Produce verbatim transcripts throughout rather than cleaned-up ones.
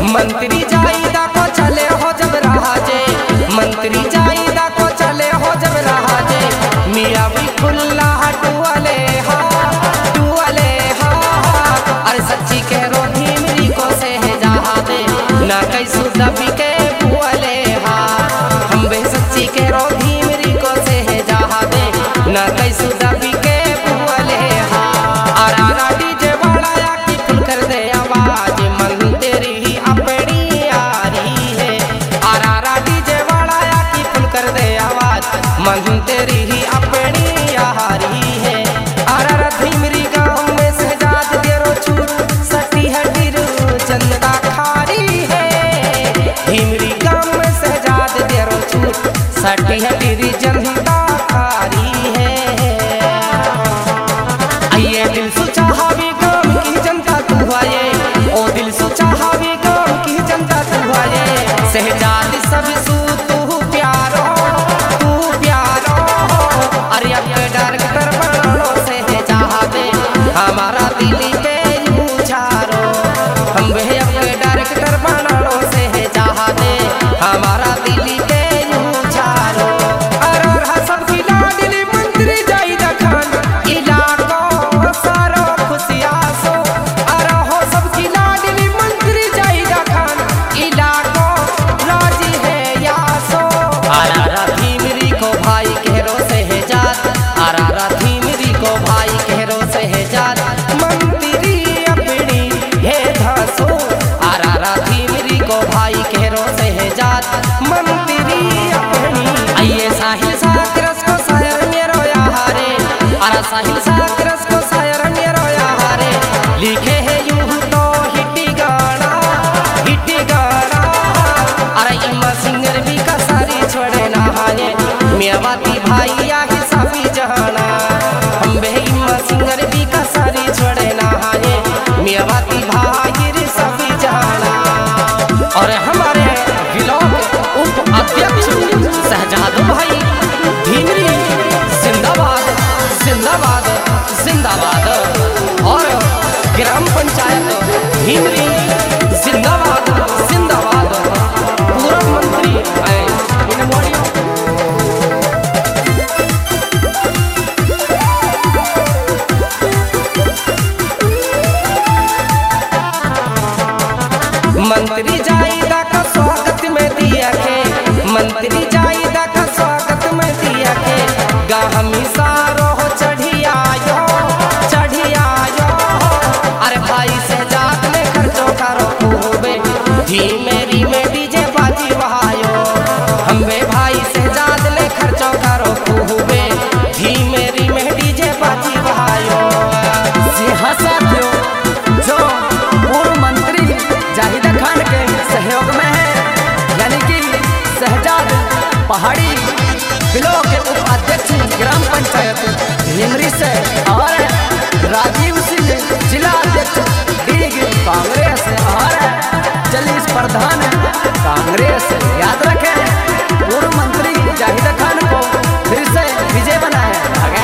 मंत्री जाइदा को चले हो जब राजे, मंत्री जाइदा को चले हो जब राजे, मियाँ भी खुल्ला टुअले हा टुअले हा। अरे सच्ची कह रो धीमरी को से है जहा दे ना कैसु दबी के बुअले हा। हम बे सच्ची कह रो धीमरी को से है जहा दे ना कैसु दबी के बुअले हा। आरा राडी जे बड़ाया की फुल कर दे आवाज मन तेरी ही अपनी आ रही है। आरा राडी जे बड़ाया की फुल कर दे आवाज मन तेरी ही अपनी आ रही है। आरा रधीमरी गाँव में सहजाद देरो छूट सटी है गिर चंदा खारी है। धीमरी गाँव में सहजाद देरो छूट सटी है गिर चंदा खारी है। आइए दिल सोचा हावी गाँव की जनता तू आए, ओ दिल सोचा हावी गाँव की जनता तू आए। सहजाद सब सू तू प्यारो तू प्यारो। अरे अब डायरेक्टर बनो से है चाहते हमारा दिल पे उछारो। हम वे अब डायरेक्टर बनो से है चाहते हमारा दिल पे उछारो। अरे सबकी लाडली मंत्री जाइदा खान इलाको सारो खुशियाँ सो। अरे हो सबकी लाडली मंत्री जाइदा खान इलाको राजी है यासो। आरा धीमरी को भाई कहरो से है जात, आरा धीमरी को भाई कहरो से है जात मंत्री अपनी है धासो। आरा धीमरी को भाई कहरो से है जात मंत्री अपनी। आइए साहिल साकरस को शायर मेरो यारे, आरा साहिल साकरस को शायर मेरो यारे। लिखे है यूं तो हिटी गाना हिटी गाना। अरे इमा सिंगर भी का सारी छोड़े ना हाये मियावाती भाई या ही साफी जहाना। हम बे इमा सिंगर भी का सारी छोड़े ना हाये मियावाती भाई रे साफी जहाना। और हमारे ब्लॉक उप अध्यक्ष सहजाद भाई धीमरी जिंदाबाद जिंदाबाद जिंदाबाद। और ग्राम पंचायत धीमरी जिंदाबाद जिंदाबाद। पूर्व मंत्री इन मोड़ियों मंत्री जाइदा का स्वागत में दिया के, मंत्री जाइदा का स्वागत में दिया के। गा हमी सारो हो चढ़ी आयो चढ़ी आयो। अरे भाई सहजाद ने खर्चो करो खूबे धीमेरी में डीजे बाजी बहायो। हम वे भाई सहजाद ने खर्चो करो खूबे धीमेरी में डीजे बाजी बहायो। साथियों जो पूर्व मंत्री जाहिदा खान के सहयोग में है, यानी कि सहजाद पहाड़ी ब्लॉक के उपाध्यक्ष ग्राम पंचायत धीमरी से, और राजीव सिंह जिला अध्यक्ष लीग कांग्रेस, और जलीस प्रधान कांग्रेस। याद रखें पूर्व मंत्री जाहिदा खान को फिर से विजय बनाए।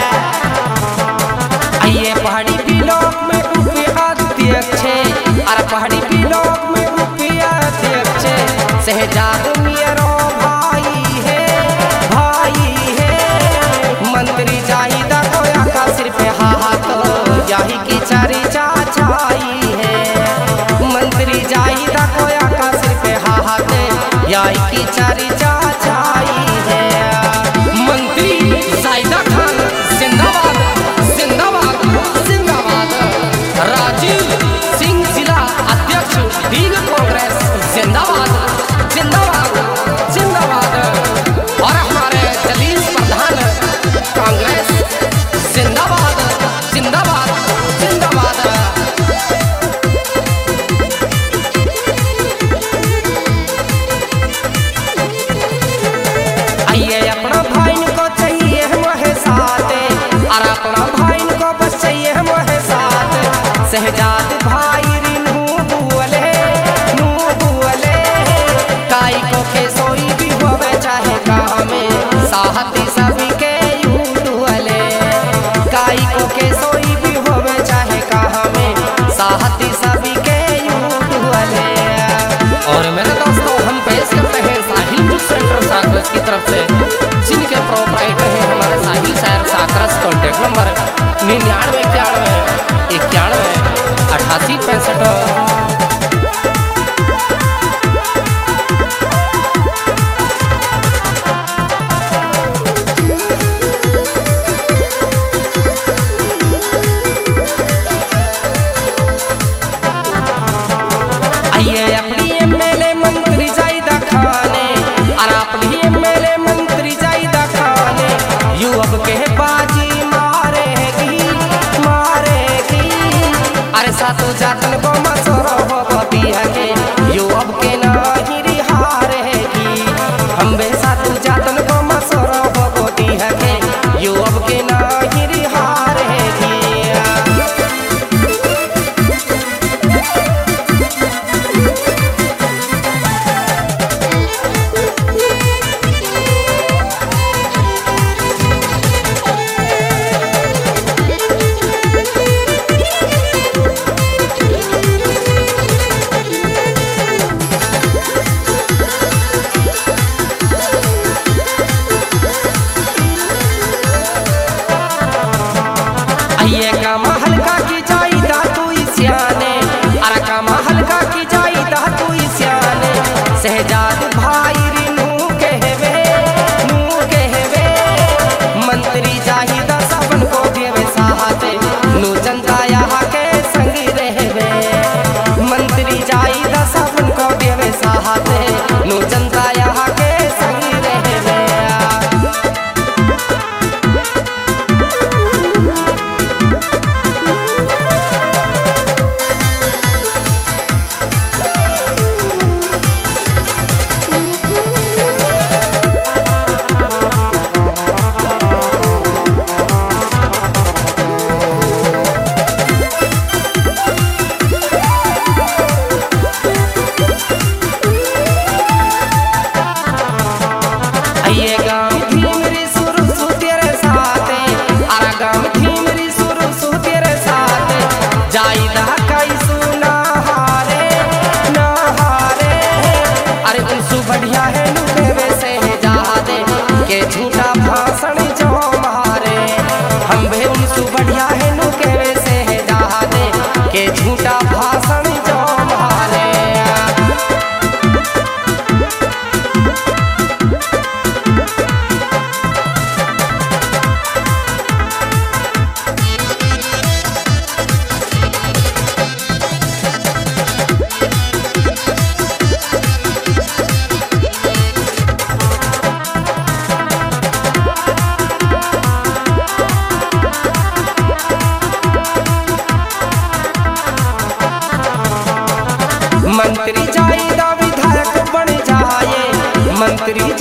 आइए पहाड़ी ब्लॉक में उपाध्यक्ष, अरे पहाड़ी ब्लॉक में उपाध्यक्ष सहजाद मेरो भाई है भाई है। मंत्री जाहिदा को आका सिर पे हाथ यही की चारी चाचाई है। मंत्री जाहिदा को आका सिर पे हाथ यही की चारी चाचाई है। मंत्री जाहिदा खान जिंदाबाद जिंदाबाद जिंदाबाद। राजीव सिंह जिला अध्यक्ष लीग कांग्रेस जिंदाबाद जिंदाबाद जिंदाबाद। और हमारे जलीस प्रधान कांग्रेस जिंदाबाद जिंदाबाद जिंदाबाद। आइए अपना भाई को चाहिए मोहे साथ, और अपना भाई को बस चाहिए मोहे साथ। सहजाद भाई रिनू बुअले नू बुअले काई को के सोई भी होवे चाहे गाँव में साहती सभी के यूं डुअले। काई को के सोई भी होवे चाहे गाँव में साहती सभी के यूं डुअले। और मेरे दोस्तों हम पेश करते हैं साहिल बुक सेंटर साकरस की तरफ से, जिनके प्रोपराइटर हैं हमारे साहिल सर साकरस। कॉन्टेक्ट नंबर निन्यानवे इक्यानवे इक्यानवे अठासी पैंसठ। ये अपनी एमएलए मंत्री जायदा खाने और अपनी एमएलए मंत्री जायदा खाने यू अब के बाजी मारेगी मारेगी। अरे सातों जातन को मसरो होती है के यू अब के नहीं रिहारेगी। हम बे सातों जातन को मसरो होती है के यू अब के नहीं रिहारेगी। ये काम हल्का की जायदा तू सियाने, अरे काम हल्का की जायदा तू सियाने। शहजाद भाई रिनू कहवे नू कहवे मंत्री जाहिदा सबन को देवे साहते नू जनता यहाँ के संगी रहवे। मंत्री जाहिदा सबन को देवे साहते नू जनता यहाँ के संगी रहवे। ये गाँव थी मेरी सुरु सु तेरे साथे, अरे गाँव थी मेरी सुरु सु तेरे साथे। जायदा कई सुना हारे ना हारे, अरे उनसु बढ़िया है नुके वैसे जादे के झूठा भाषण जो मारे। हम भी उनसु बढ़िया है नुके वैसे जादे के झूठा भाषण जो मारे। मंत्री जायदा विधायक बन जाए, मंत्री